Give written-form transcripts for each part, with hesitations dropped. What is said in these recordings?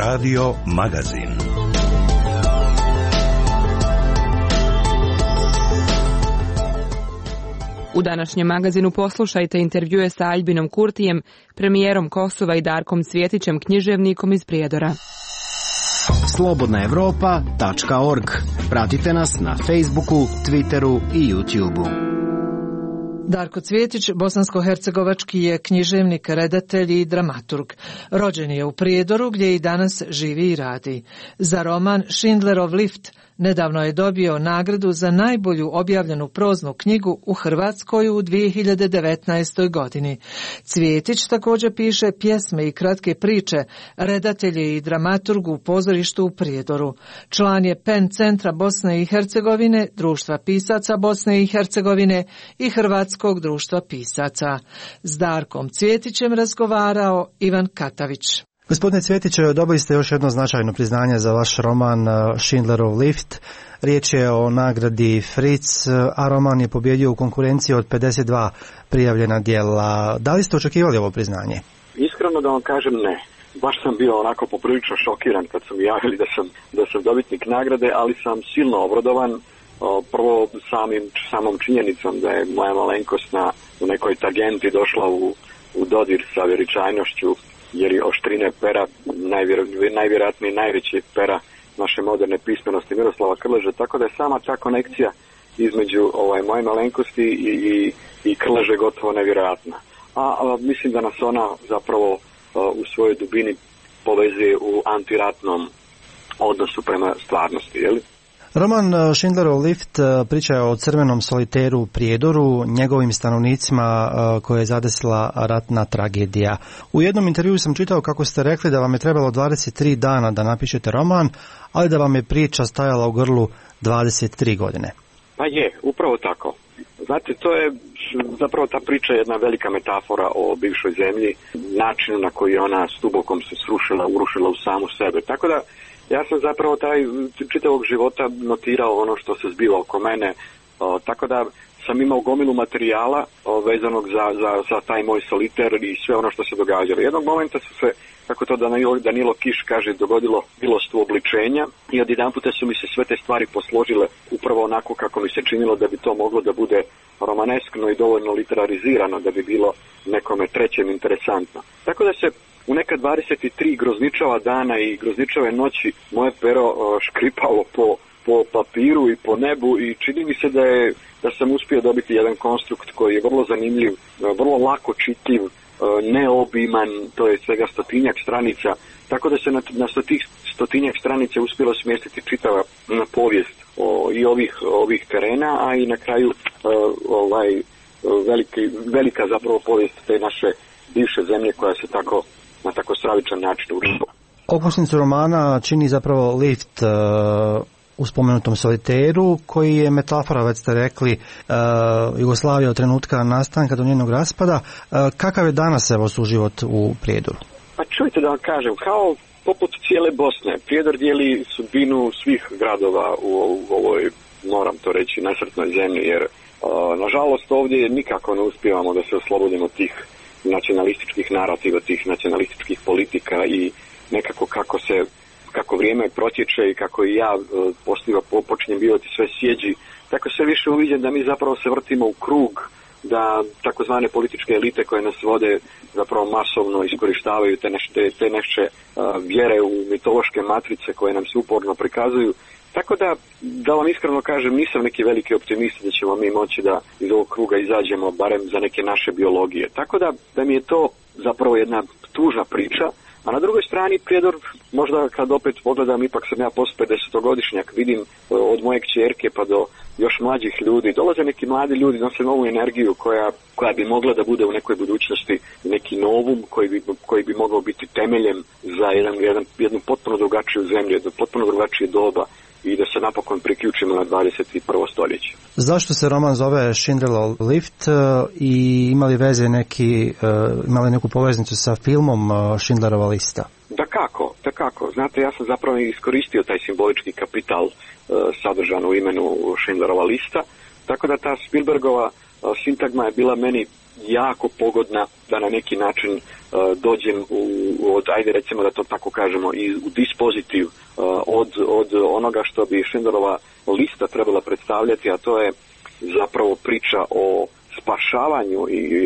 Radio Magazin. U današnjem magazinu poslušajte intervjue sa Aljbinom Kurtijem, premijerom Kosova i Darkom Cvjetićem, književnikom iz Prijedora. Slobodnaevropa.org. Pratite nas na Facebooku, Twitteru i YouTubeu. Darko Cvjetić, bosansko-hercegovački je književnik, redatelj i dramaturg. Rođen je u Prijedoru gdje i danas živi i radi. Za roman Schindlerov lift nedavno je dobio nagradu za najbolju objavljenu proznu knjigu u Hrvatskoj u 2019. godini. Cvjetić također piše pjesme i kratke priče, redatelj je i dramaturg u pozorištu u Prijedoru. Član je PEN centra Bosne i Hercegovine, Društva pisaca Bosne i Hercegovine i Hrvatskog društva pisaca. S Darkom Cvjetićem razgovarao Ivan Katavić. Gospodine Cvjetiću, dobili ste još jedno značajno priznanje za vaš roman Schindlerov lift. Riječ je o nagradi Fritz, a roman je pobijedio u konkurenciji od 52 prijavljena djela. Da li ste očekivali ovo priznanje? Iskreno da vam kažem, ne. Baš sam bio onako poprilično šokiran kad su mi javili da sam dobitnik nagrade, ali sam silno obradovan. Prvo samom činjenicom da je moja malenkost u nekoj tangenti došla u dodir sa veličajnošću, jer je oštrine pera najvjerojatnije najveće pera naše moderne pismenosti Miroslava Krleže, tako da je sama ta konekcija između moje malenkosti i Krleže gotovo nevjerojatna. A mislim da nas ona zapravo u svojoj dubini povezuje u antiratnom odnosu prema stvarnosti, jeli? Roman Schindlerov lift priča je o crvenom soliteru u Prijedoru, njegovim stanovnicima koje je zadesila ratna tragedija. U jednom intervjuu sam čitao kako ste rekli da vam je trebalo 23 dana da napišete roman, ali da vam je priča stajala u grlu 23 godine. Pa je, upravo tako. Znate, to je zapravo ta priča jedna velika metafora o bivšoj zemlji, načinu na koji ona stubokom se urušila u samu sebe. Tako da ja sam zapravo čitavog života notirao ono što se zbiva oko mene, tako da sam imao gomilu materijala vezanog za taj moj soliter i sve ono što se događalo. Jednog momenta su se, kako to Danilo Kiš kaže, dogodilo milost obličenja i odjedanputa su mi se sve te stvari posložile upravo onako kako mi se činilo da bi to moglo da bude romaneskno i dovoljno literarizirano da bi bilo nekome trećem interesantno. Tako da se u neka 23 grozničava dana i grozničave noći moje pero škripalo po papiru i po nebu i čini mi se da sam uspio dobiti jedan konstrukt koji je vrlo zanimljiv, vrlo lako čitljiv, neobiman, to je svega 100-tinjak stranica, tako da se na tih 100-tinjak stranica uspjelo smjestiti čitava povijest i ovih terena, a i na kraju velika zapravo povijest te naše bivše zemlje koja se na tako stravičan način urušila. Okosnicu romana čini zapravo lift u spomenutom soliteru, koji je metafora, već ste rekli, Jugoslavija od trenutka nastanka do njenog raspada. Kakav je danas suživot u Prijedoru? Pa čujte da vam kažem, kao poput cijele Bosne, Prijedor dijeli sudbinu svih gradova u ovoj, moram to reći, nesretnoj zemlji, jer nažalost ovdje nikako ne uspijevamo da se oslobodimo tih nacionalističkih narativa, tih nacionalističkih politika i nekako kako vrijeme protječe i kako i ja počinjem bivati sve sjeđi, tako sve više uviđam da mi zapravo se vrtimo u krug, da takozvane političke elite koje nas vode zapravo masovno iskorištavaju te naše vjere u mitološke matrice koje nam se uporno prikazuju. Tako da vam iskreno kažem, nisam neki veliki optimist da ćemo mi moći da iz ovog kruga izađemo barem za neke naše biologije. Tako da mi je to zapravo jedna tužna priča. A na drugoj strani Prijedor, možda kad opet pogledam, ipak sam ja post 50-godišnjak, vidim od moje kćerke pa do još mlađih ljudi, dolaze neki mladi ljudi, nose novu energiju koja bi mogla da bude u nekoj budućnosti neki novum koji bi mogao biti temeljem za jednu potpuno drugačiju zemlju, jedno potpuno drugačije doba i da se napokon priključimo na 21. stoljeće. Zašto se roman zove Schindlerov lift i imali neku poveznicu sa filmom Schindlerova lista? Da kako. Znate, ja sam zapravo iskoristio taj simbolički kapital sadržan u imenu Schindlerova lista, tako da ta Spielbergova sintagma je bila meni jako pogodna da na neki način dođem od, ajde recimo da to tako kažemo, i u dispozitiv od onoga što bi Schindlerova lista trebala predstavljati, a to je zapravo priča o spašavanju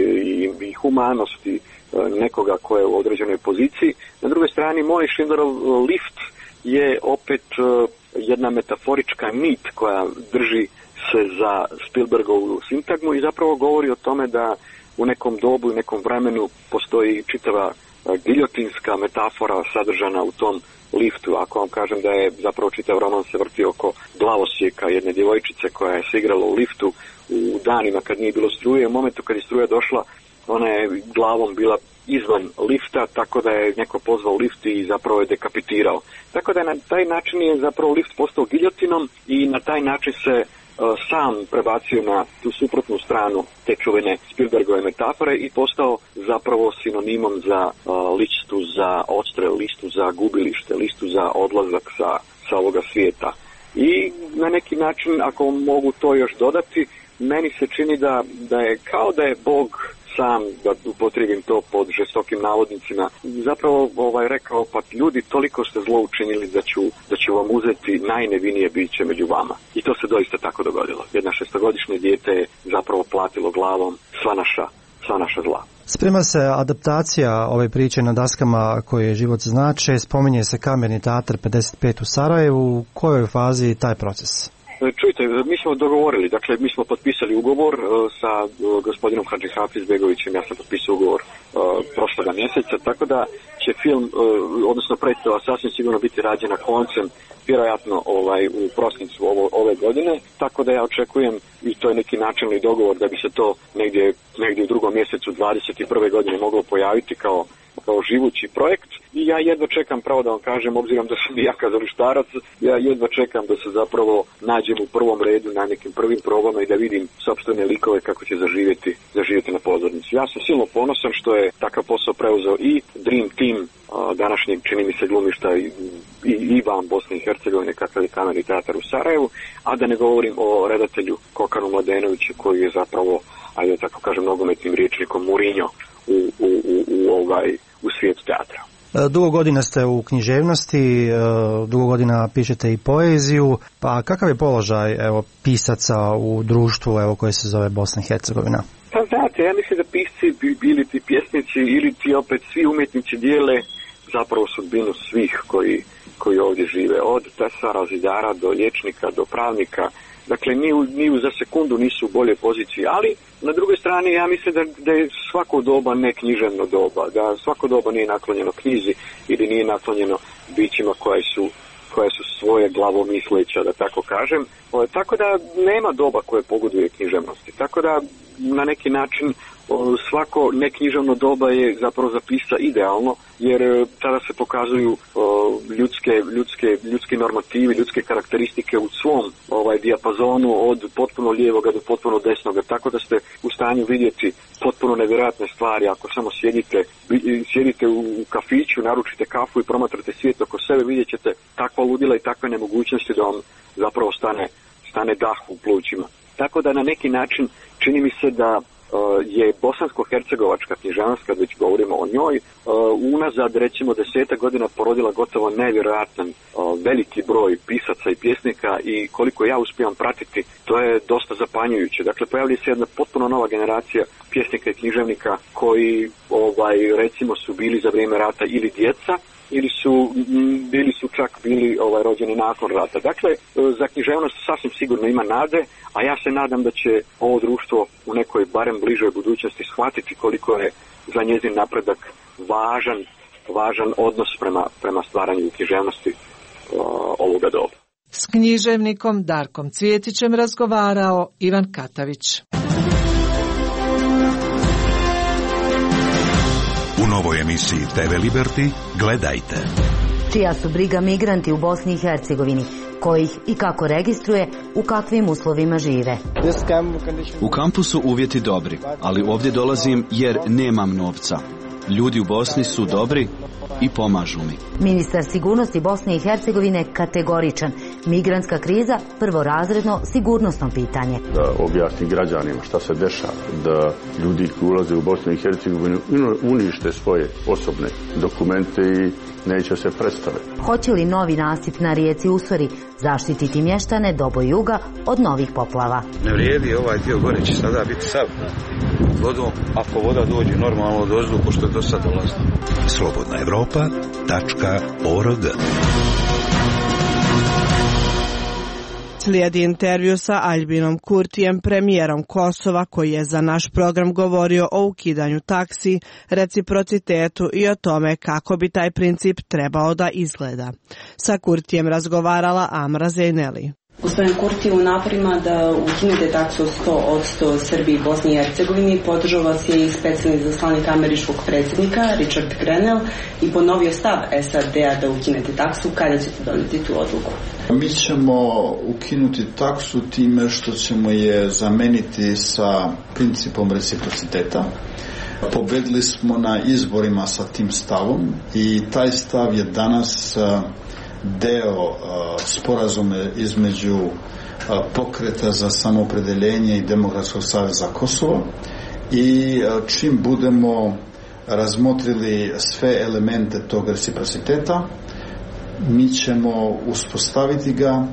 i humanosti nekoga ko je u određenoj poziciji. Na drugoj strani, moj Schindlerov lift je opet jedna metaforička nit koja drži se za Spielbergovu sintagmu i zapravo govori o tome da u nekom dobu i nekom vremenu postoji čitava giljotinska metafora sadržana u tom liftu. Ako vam kažem da je zapravo čitav roman se vrti oko glavosjeka jedne djevojčice koja je se igrala u liftu u danima kad nije bilo struje, u momentu kad je struja došla, ona je glavom bila izvan lifta, tako da je neko pozvao lift i zapravo je dekapitirao. Tako da na taj način je zapravo lift postao giljotinom i na taj način se sam prebacio na tu suprotnu stranu te čuvene Spielbergove metafore i postao zapravo sinonimom za listu za odstrel, listu za gubilište, listu za odlazak sa ovoga svijeta. I na neki način, ako mogu to još dodati, meni se čini da je kao da je Bog sam, da upotrijebim to pod žestokim navodnicima, zapravo rekao, pa ljudi, toliko ste zlo učinili da ću vam uzeti najnevinije biće među vama. I to se doista tako dogodilo. Jedna 6-godišnje dijete je zapravo platilo glavom sva naša zla. Sprema se adaptacija ove priče na daskama koje život znače, spominje se Kamerni teatar 55 u Sarajevu. U kojoj fazi je taj proces? Čujte, mi smo dogovorili, dakle mi smo potpisali ugovor sa gospodinom Hadži Hafizbegovićem, ja sam potpisao ugovor prošloga mjeseca, tako da će film, odnosno predstava sasvim sigurno biti rađena koncem, vjerojatno u prosincu ove godine, tako da ja očekujem, i to je neki načelni dogovor, da bi se to negdje u drugom mjesecu 21. godine moglo pojaviti kao živući projekt. I ja jedva čekam, pravo da vam kažem, obzirom da sam ja kazalištarac, ja jedva čekam da se zapravo nađem u prvom redu na nekim prvim probama i da vidim sopstvene likove kako će zaživjeti na pozornici. Ja sam silno ponosan što je takav posao preuzeo i Dream Team današnjeg, čini mi se, glumišta i van Bosne i Hercegovine, kakav je Kamerni teatar u Sarajevu, a da ne govorim o redatelju Kokanu Mladenoviću koji je zapravo, ajde tako kažem, nogometnim rječnikom Mourinho u svijetu teatra. Dugo godina ste u književnosti, dugo godina pišete i poeziju, pa kakav je položaj pisaca u društvu koje se zove Bosna i Hercegovina? Pa znate, ja mislim da pisci, ili ti pjesnici, ili ti opet svi umjetnici dijele zapravo sudbinu svih koji ovdje žive, od tesara, zidara do liječnika, do pravnika. Dakle, ni za sekundu nisu u boljoj poziciji, ali na drugoj strani ja mislim da je svako doba ne književno doba, da svako doba nije naklonjeno knjizi ili nije naklonjeno bićima koja su svoje glavomisleća, da tako kažem. Tako da nema doba koje pogoduje književnosti. Tako da na neki način svako neknjiževno doba je zapravo za pisca idealno, jer tada se pokazuju ljudski normativi, ljudske karakteristike u svom dijapazonu od potpuno lijevoga do potpuno desnoga, tako da ste u stanju vidjeti potpuno nevjerojatne stvari. Ako samo sjedite u kafiću, naručite kafu i promatrate svijet oko sebe, vidjet ćete takva ludila i takve nemogućnosti da vam zapravo stane dah u plućima. Tako da na neki način čini mi se da je bosansko-hercegovačka književnost, kad već govorimo o njoj, unazad recimo 10 godina porodila gotovo nevjerojatan veliki broj pisaca i pjesnika i koliko ja uspijem pratiti, to je dosta zapanjujuće. Dakle, pojavlja se jedna potpuno nova generacija pjesnika i književnika koji recimo su bili za vrijeme rata ili djeca, ili su čak bili rođeni nakon rata. Dakle, za književnost sasvim sigurno ima nade, a ja se nadam da će ovo društvo u nekoj barem bližoj budućnosti shvatiti koliko je za njezin napredak važan odnos prema stvaranju književnosti ovoga doba. S književnikom Darkom Cvjetićem razgovarao Ivan Katavić. U novoj emisiji TV Liberty gledajte. Čija su briga migranti u Bosni i Hercegovini, kojih i kako registruje, u kakvim uslovima žive. U kampu su uvjeti dobri, ali ovdje dolazim jer nemam novca. Ljudi u Bosni su dobri i pomažu mi. Ministar sigurnosti Bosne i Hercegovine kategoričan. Migrantska kriza prvorazredno sigurnosno pitanje. Da objasni građanima šta se dešava, da ljudi koji ulaze u Bosnu i Hercegovinu unište svoje osobne dokumente i neće se predstaviti. Hoće li novi nasip na rijeci Usori zaštititi mještane Dobojuga od novih poplava? Ne vrijedi, ovaj dio gore će sada biti sav vodom, ako voda dođe normalno do ozdu, pošto je do sad dolazno. slobodnaevropa.org. Slijedi intervju sa Aljbinom Kurtijem, premijerom Kosova, koji je za naš program govorio o ukidanju taksi, reciprocitetu i o tome kako bi taj princip trebao da izgleda. Sa Kurtijem razgovarala Amra Zeyneli. Gospodin Kurti, u naporima da ukinete taksu 100% Srbiji i Bosni i Hercegovini podržao vas je i specijalni izaslanik američkog predsjednika Richard Grenell i ponovio stav SAD-a da ukinete taksu. Kada ćete donijeti tu odluku? Mi ćemo ukinuti taksu time što ćemo je zameniti sa principom reciprociteta. Pobedili smo na izborima sa tim stavom i taj stav je danas deo sporazume između Pokreta za samoopredeljenje i Demokratskog saveza Kosova i čim budemo razmotrili sve elemente tog reciprociteta, mi ćemo uspostaviti ga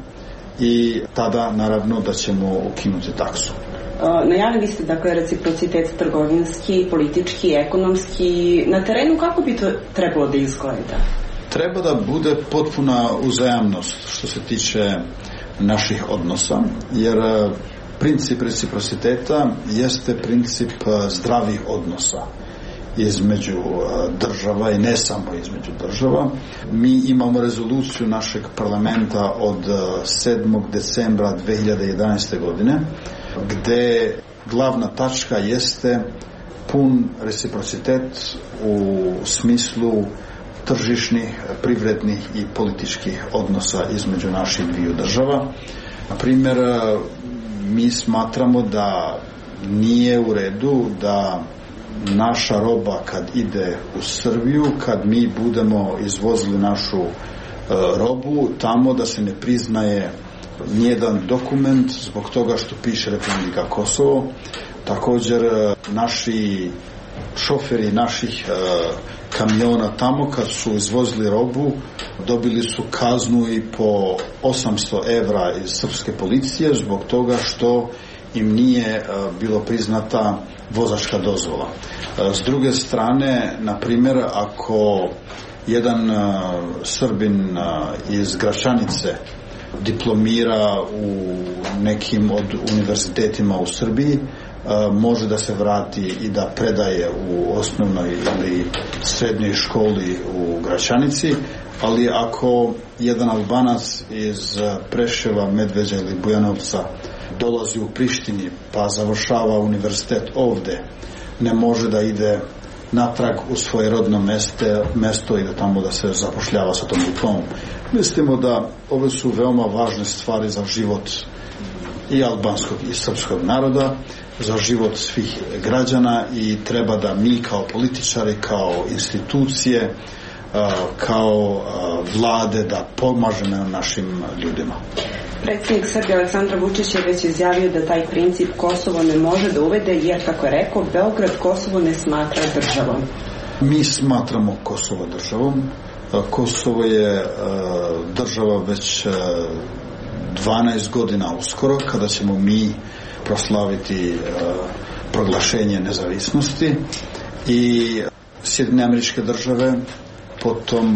i tada naravno da ćemo ukinuti taksu. Najavili ste dakle reciprocitet trgovinski, politički, ekonomski. Na terenu kako bi to trebalo da izgleda? Treba da bude potpuna uzajamnost što se tiče naših odnosa, jer princip reciprociteta jeste princip zdravih odnosa između država i ne samo između država. Mi imamo rezoluciju našeg parlamenta od 7. decembra 2011. godine gde glavna tačka jeste pun reciprocitet u smislu tržišnih, privrednih i političkih odnosa između naših dviju država. Na primjer, mi smatramo da nije u redu da naša roba kad ide u Srbiju, kad mi budemo izvozili našu robu, tamo da se ne priznaje nijedan dokument zbog toga što piše Republika Kosovo. Također, naši šoferi naših kamiona tamo kad su izvozili robu dobili su kaznu i po 800 evra iz srpske policije zbog toga što im nije bilo priznata vozačka dozvola. S druge strane, na primjer, ako jedan Srbin iz Gračanice diplomira u nekim od univerzitetima u Srbiji, može da se vrati i da predaje u osnovnoj ili srednjoj školi u Gračanici, ali ako jedan Albanac iz Preševa, Medveđa ili Bujanovca dolazi u Prištini pa završava univerzitet ovde, ne može da ide natrag u svoje rodno mesto i da tamo da se zapošljava sa tom diplomom. Mislimo da ove su veoma važne stvari za život i albanskog i srpskog naroda, za život svih građana i treba da mi kao političari, kao institucije, kao vlade da pomažemo našim ljudima. Predsjednik Srbije Aleksandar Vučić je već izjavio da taj princip Kosovo ne može da uvede jer, kako je rekao, Beograd Kosovo ne smatra državom. Mi smatramo Kosovo državom. Kosovo je država već 12 godina uskoro, kada ćemo mi proslaviti proglašenje nezavisnosti i Sjedinjene Američke Države, potom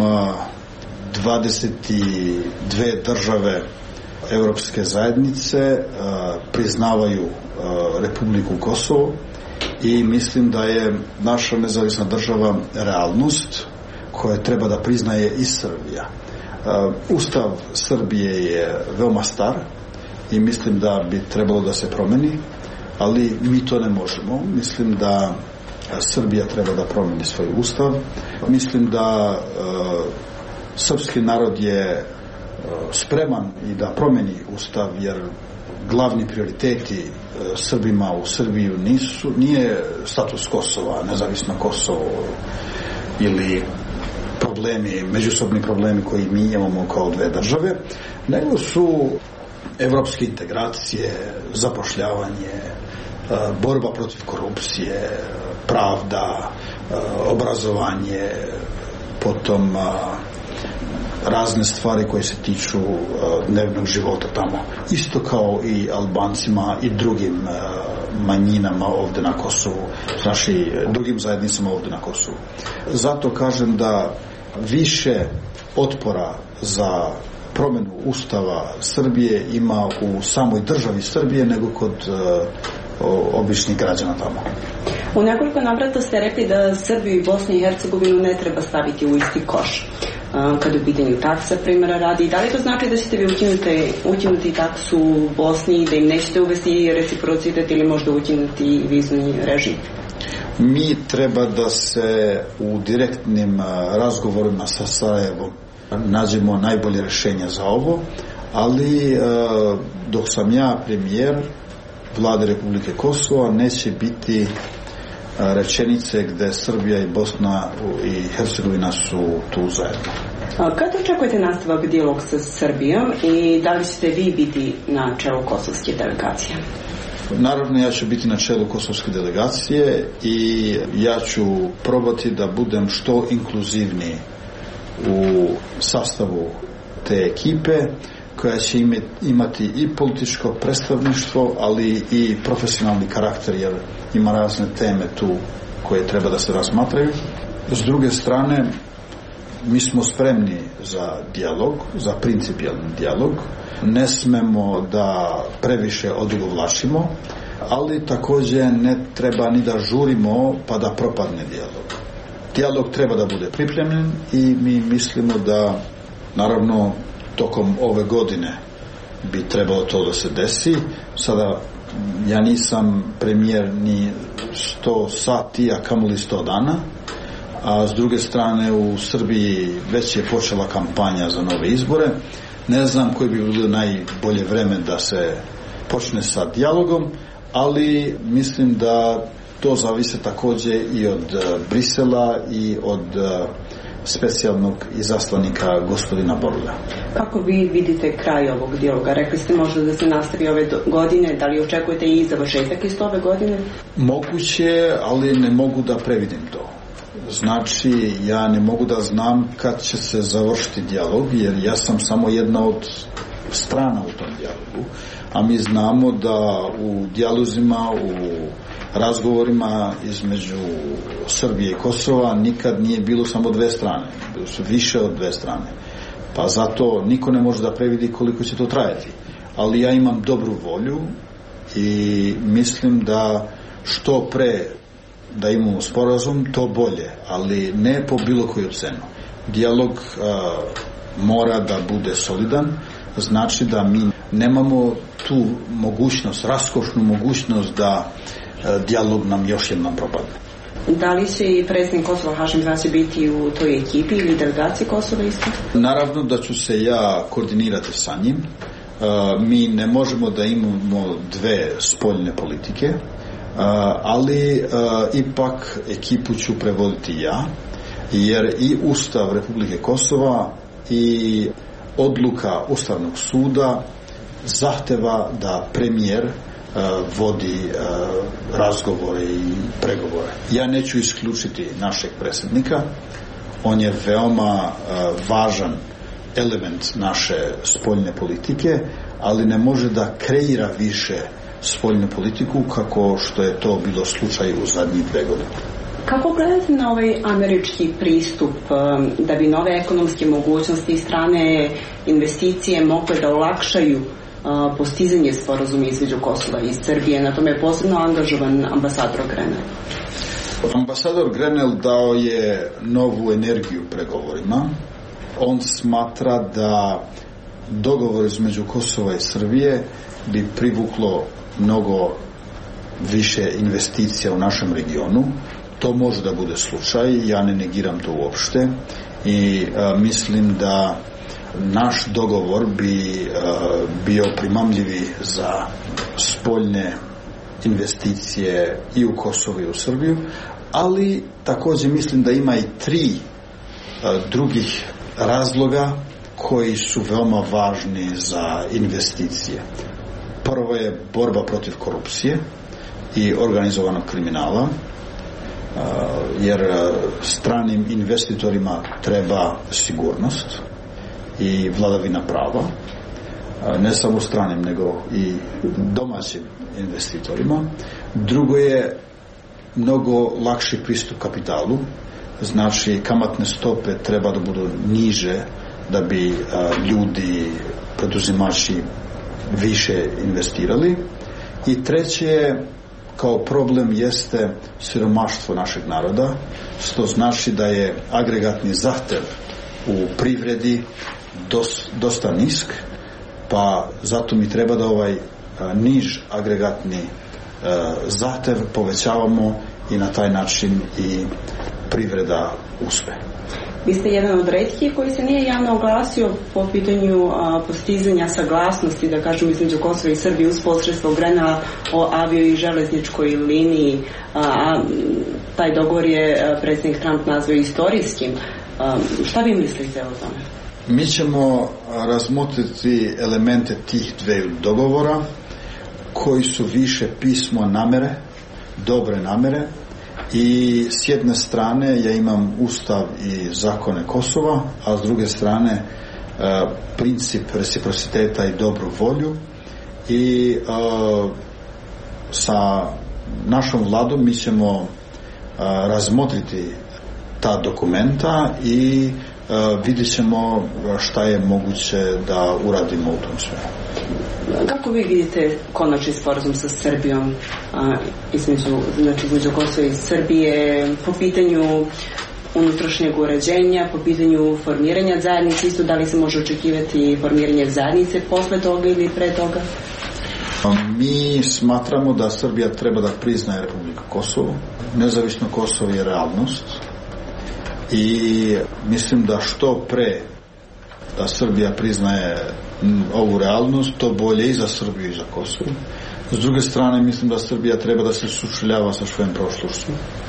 22 države Europske zajednice priznavaju Republiku Kosovo i mislim da je naša nezavisna država realnost koje treba da priznaje i Srbija. Ustav Srbije je veoma star i mislim da bi trebalo da se promeni, ali mi to ne možemo. Mislim da Srbija treba da promeni svoj ustav. Mislim da srpski narod je spreman i da promeni ustav, jer glavni prioriteti Srbima u Srbiju nije status Kosova, nezavisno Kosovo ili međusobni problemi koji mi imamo kao dve države, nego su evropske integracije, zapošljavanje, borba protiv korupcije, pravda, obrazovanje, potom razne stvari koje se tiču dnevnog života tamo. Isto kao i Albancima i drugim manjinama ovde na Kosovu, drugim zajednicama ovde na Kosovu. Zato kažem da više otpora za promenu Ustava Srbije ima u samoj državi Srbije nego kod običnih građana tamo. U nekoliko navrata ste rekli da Srbiju i Bosnu i Hercegovinu ne treba staviti u isti koš. Kada u pitanju taksa, primjera radi, da li to znači da ćete vi ukinuti taksu u Bosni, da im nećete uvesti reciprocitet ili možda ukinuti vizni režim? Mi treba da se u direktnim razgovorima sa Sarajevom nađemo najbolje rješenje za ovo, ali dok sam ja premijer Vlade Republike Kosova neće biti rečenice gde Srbija i Bosna i Hercegovina su tu zajedno. Kada očekujete nastavak dijalog sa Srbijom i da li ćete vi biti na čelu kosovske delegacije? Naravno, ja ću biti na čelu kosovske delegacije i ja ću probati da budem što inkluzivniji u sastavu te ekipe koja će imati i političko predstavništvo, ali i profesionalni karakter, jer ima razne teme tu koje treba da se razmatraju. S druge strane, mi smo spremni za dijalog, za principijalni dijalog. Ne smemo da previše odugovlačimo, ali također ne treba ni da žurimo pa da propadne dijalog. Dijalog treba da bude pripremljen i mi mislimo da, naravno, tokom ove godine bi trebalo to da se desi. Sada ja nisam premijer ni 100 sati, a kamoli 100 dana, a s druge strane u Srbiji već je počela kampanja za nove izbore. Ne znam koji bi bilo najbolje vreme da se počne sa dijalogom, ali mislim da to zavise također i od Brisela i od specijalnog izaslanika gospodina Borlja. Kako vi vidite kraj ovog dijaloga? Rekli ste možda da se nastavi ove godine, da li očekujete i završetak iz ove godine? Moguće, ali ne mogu da previdim to. Znači, ja ne mogu da znam kad će se završiti dijalog, jer ja sam samo jedna od strana u tom dijalogu, a mi znamo da u dijalozima, u razgovorima između Srbije i Kosova nikad nije bilo samo dve strane, bilo su više od dve strane, pa zato niko ne može da previdi koliko će to trajati, ali ja imam dobru volju i mislim da što pre da imamo sporazum, to bolje, ali ne po bilo koju cenu. Dijalog mora da bude solidan, znači da mi nemamo tu mogućnost, raskošnu mogućnost da dijalog nam još jednom propadne. Da li će i predsjednik Kosova Hašim Tači biti u toj ekipi ili delegaciji Kosova isto? Naravno da ću se ja koordinirati sa njim. Mi ne možemo da imamo dve spoljne politike, ali ipak ekipu ću prevoditi ja, jer i Ustav Republike Kosova i odluka Ustavnog suda zahteva da premijer vodi razgovore i pregovore. Ja neću isključiti našeg predsjednika, on je veoma važan element naše spoljne politike, ali ne može da kreira više spoljnu politiku kako što je to bilo slučaj u zadnjih 2 godine. Kako gledate na ovaj američki pristup da bi nove ekonomske mogućnosti i strane investicije mogle da olakšaju postizanje sporazuma između Kosova i Srbije? Na tome je posebno angažovan ambasador Grenell. Ambasador Grenell dao je novu energiju pregovorima. On smatra da dogovor između Kosova i Srbije bi privuklo mnogo više investicija u našem regionu. To može da bude slučaj, ja ne negiram to uopšte i mislim da naš dogovor bi bio primamljivi za spoljne investicije i u Kosovo i u Srbiju, ali također mislim da ima i 3 drugih razloga koji su veoma važni za investicije. Prvo je borba protiv korupcije i organizovanog kriminala, jer stranim investitorima treba sigurnost i vladavina prava, ne samo stranim nego i domaćim investitorima. Drugo je mnogo lakši pristup kapitalu, znači kamatne stope treba da budu niže da bi ljudi, preduzimači više investirali. I treće je, kao problem jeste siromaštvo našeg naroda, što znači da je agregatni zahtev u privredi dosta nisk, pa zato mi treba da ovaj niž agregatni zahtev povećavamo i na taj način i privreda uspe. Vi ste jedan od retkih koji se nije javno oglasio po pitanju postizanja saglasnosti, da kažem, između Kosova i Srbije uz posredstvo Grenela o avio i železničkoj liniji. Taj dogovor je predsjednik Trump nazvao istorijskim. Šta vi mislite o tome? Mi ćemo razmotriti elemente tih 2 dogovora koji su više pismo namere, dobre namere, i s jedne strane ja imam ustav i zakone Kosova, a s druge strane princip reciprociteta i dobru volju, i sa našom vladom mi ćemo razmotriti ta dokumenta i vidjet ćemo šta je moguće da uradimo u tom svemu. Kako vi vidite konačni sporazum sa Srbijom između Kosova i Srbije po pitanju unutrašnjeg uređenja, po pitanju formiranja zajednice, isto da li se može očekivati formiranje zajednice posle toga ili pre toga? Mi smatramo da Srbija treba da priznaje Republiku Kosovo. Nezavisno Kosovo je realnost i mislim da što pre da Srbija priznaje ovu realnost, to bolje i za Srbiju i za Kosovo. S druge strane, mislim da Srbija treba da se sučeljava sa svojom prošlošću,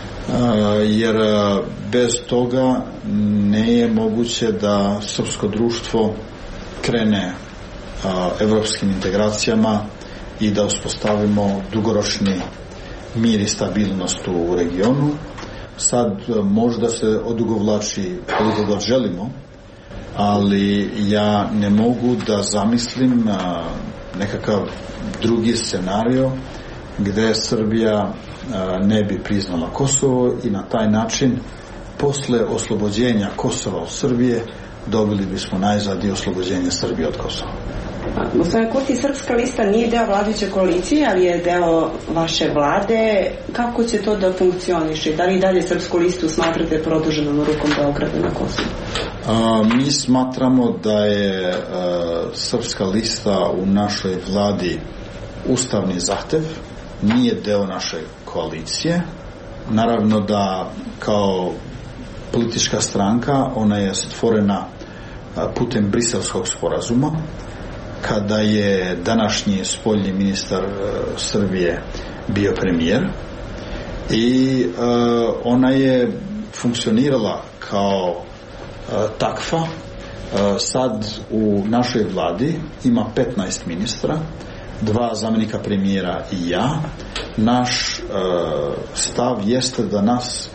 jer bez toga ne je moguće da srpsko društvo krene evropskim integracijama i da uspostavimo dugoročni mir i stabilnost u regionu. Sad možda se odugovlači koliko god želimo, ali ja ne mogu da zamislim nekakav drugi scenario gde Srbija ne bi priznala Kosovo i na taj način posle oslobođenja Kosova od Srbije dobili bismo najzad i oslobođenje Srbije od Kosova. Gospodine Kurti, Srpska lista nije deo vladajuće koalicije, ali je deo vaše vlade. Kako će to da funkcioniše? Da li dalje Srpsku listu smatrate produženom rukom Beograda na Kosovu? Mi smatramo da je Srpska lista u našoj vladi ustavni zahtev, nije deo naše koalicije. Naravno da kao politička stranka ona je stvorena putem Briselskog sporazuma, kada je današnji spoljni ministar Srbije bio premijer, i ona je funkcionirala kao takva. Sad u našoj vladi ima 15 ministra, 2 zamjenika premijera i ja. Naš stav jeste da nas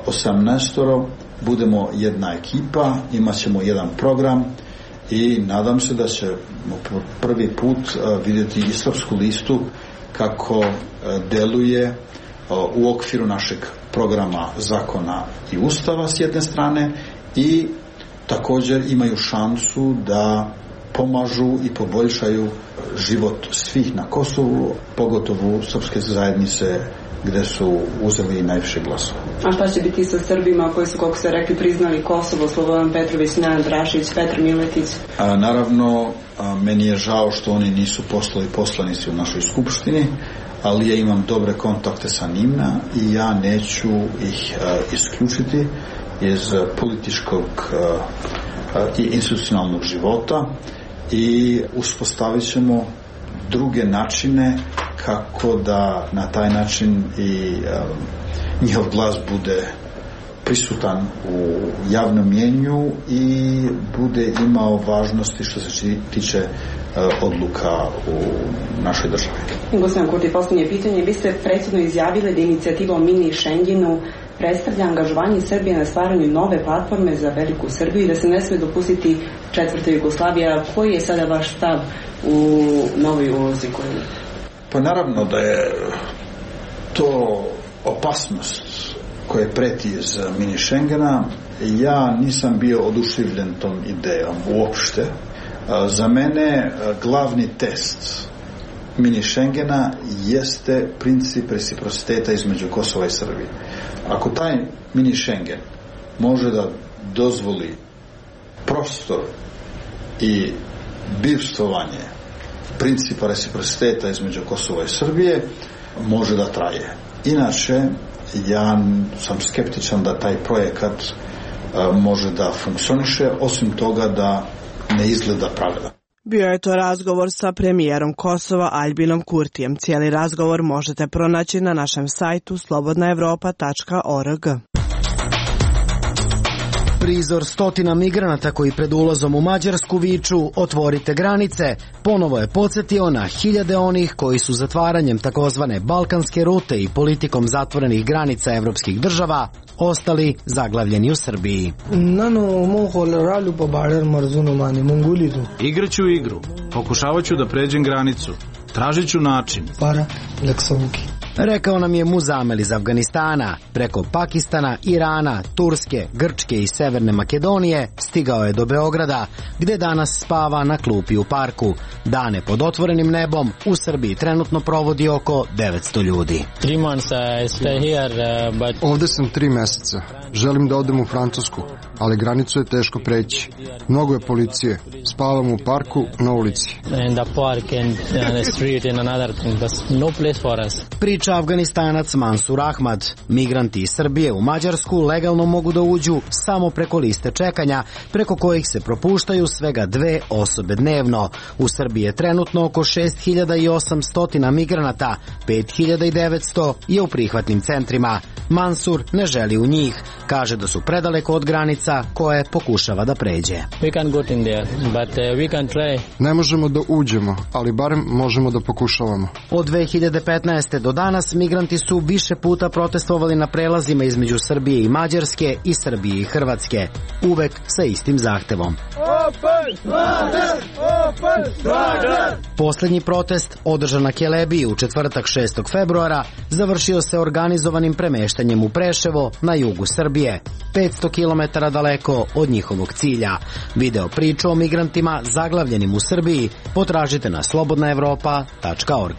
18 budemo jedna ekipa, imat ćemo jedan program i nadam se da ćemo prvi put vidjeti i Srpsku listu kako deluje u okviru našeg programa zakona i ustava s jedne strane, i također imaju šansu da pomažu i poboljšaju život svih na Kosovu, pogotovo srpske zajednice gde su uzeli najviše glasova. A šta će biti sa Srbima koji su, kako ste rekli, priznali Kosovo, Slobodan Petrović, Nenad Rašić, Petar Miletić? Naravno, meni je žao što oni nisu postali poslanici u našoj skupštini, ali ja imam dobre kontakte sa njima i ja neću ih isključiti iz političkog i institucionalnog života i uspostavit ćemo druge načine kako da na taj način i njihov glas bude prisutan u javnom mjenju i bude imao važnosti što se tiče odluka u našoj državi. Gospodin Kurti, posljednje pitanje. Vi ste prethodno izjavili da inicijativa o mini Schengenu predstavlja angažovanje Srbije na stvaranju nove platforme za veliku Srbiju i da se ne smije dopustiti četvrta Jugoslavija. Koji je sada vaš stav u novoj ulozi koju? Pa naravno da je to opasnost koja preti iz mini Schengena. Ja nisam bio oduševljen tom idejom uopšte. Za mene glavni test mini Schengena jeste princip reciprociteta između Kosova i Srbije. Ako taj mini Schengen može da dozvoli prostor i bivstvovanje principa reciprociteta između Kosova i Srbije, može da traje. Inače, ja sam skeptičan da taj projekat može da funkcioniše, osim toga da ne izgleda pravedan. Bio je to razgovor sa premijerom Kosova Aljbinom Kurtijem. Cijeli razgovor možete pronaći na našem sajtu slobodnaevropa.org. Prizor stotina migranata koji pred ulazom u Mađarsku viču "Otvorite granice" ponovo je podsjetio na hiljade onih koji su zatvaranjem takozvane balkanske rute i politikom zatvorenih granica evropskih država ostali zaglavljeni u Srbiji. Igraću igru, pokušavat ću da pređem granicu, tražit ću način. Rekao nam je Muzamel iz Afganistana. Preko Pakistana, Irana, Turske, Grčke i Severne Makedonije stigao je do Beograda, gde danas spava na klupi u parku. Dane pod otvorenim nebom u Srbiji trenutno provodi oko 900 ljudi. Ovde sam 3 meseca. Želim da odem u Francusku, ali granicu je teško preći. Mnogo je policije. Spavam u parku, na ulici. Priča Afganistanac Mansur Ahmad. Migranti iz Srbije u Mađarsku legalno mogu da uđu samo preko liste čekanja, preko kojih se propuštaju svega 2 osobe dnevno. U Srbiji je trenutno oko 6800 migranata, 5900 je u prihvatnim centrima. Mansur ne želi u njih. Kaže da su predaleko od granica koje pokušava da pređe. Ne možemo da uđemo, ali barem možemo da pokušavamo. Od 2015. do danas migranti su više puta protestovali na prelazima između Srbije i Mađarske i Srbije i Hrvatske. Uvek sa istim zahtevom. Poslednji protest, održan na Kelebiji u četvrtak 6. februara, završio se organizovanim premeštanjem u Preševo na jugu Srbije, 500 km daleko od njihovog cilja. Video priču o migrantima zaglavljenim u Srbiji potražite na slobodnaevropa.org.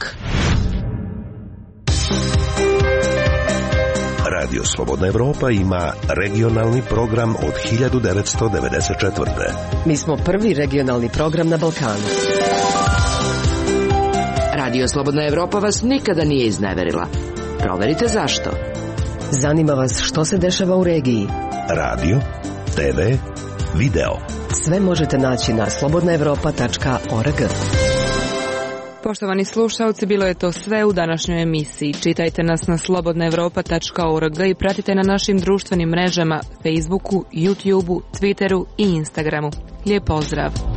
Radio Slobodna Evropa ima regionalni program od 1994. Mi smo prvi regionalni program na Balkanu. Radio Slobodna Evropa vas nikada nije izneverila. Proverite zašto. Zanima vas što se dešava u regiji. Radio, TV, video. Sve možete naći na slobodnaevropa.org. Poštovani slušalci, bilo je to sve u današnjoj emisiji. Čitajte nas na slobodnaevropa.org i pratite na našim društvenim mrežama Facebooku, YouTubeu, Twitteru i Instagramu. Lijep pozdrav!